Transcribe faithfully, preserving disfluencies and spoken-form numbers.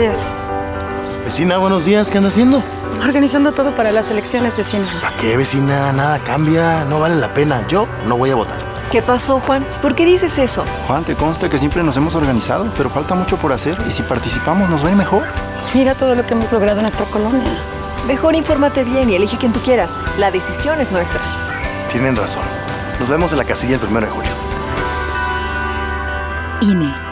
días. Vecina, buenos días. ¿Qué anda haciendo? Organizando todo para las elecciones, vecina. ¿Para qué, vecina? Nada cambia. No vale la pena. Yo no voy a votar. ¿Qué pasó, Juan? ¿Por qué dices eso? Juan, te consta que siempre nos hemos organizado, pero falta mucho por hacer y si participamos nos va a ir mejor. Mira todo lo que hemos logrado en nuestra colonia. Mejor infórmate bien y elige quien tú quieras. La decisión es nuestra. Tienen razón. Nos vemos en la casilla el primero de julio. I N E.